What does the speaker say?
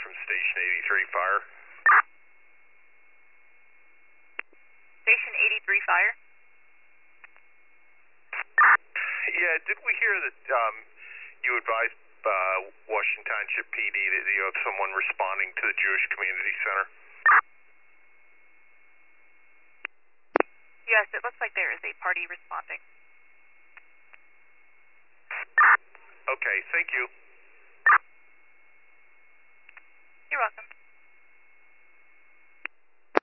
from Station 83 Fire. Station 83 Fire? Yeah, did we hear that you advised Washington Township PD that you have someone responding to the Jewish Community Center? Yes, it looks like there is a party responding. Okay, thank you.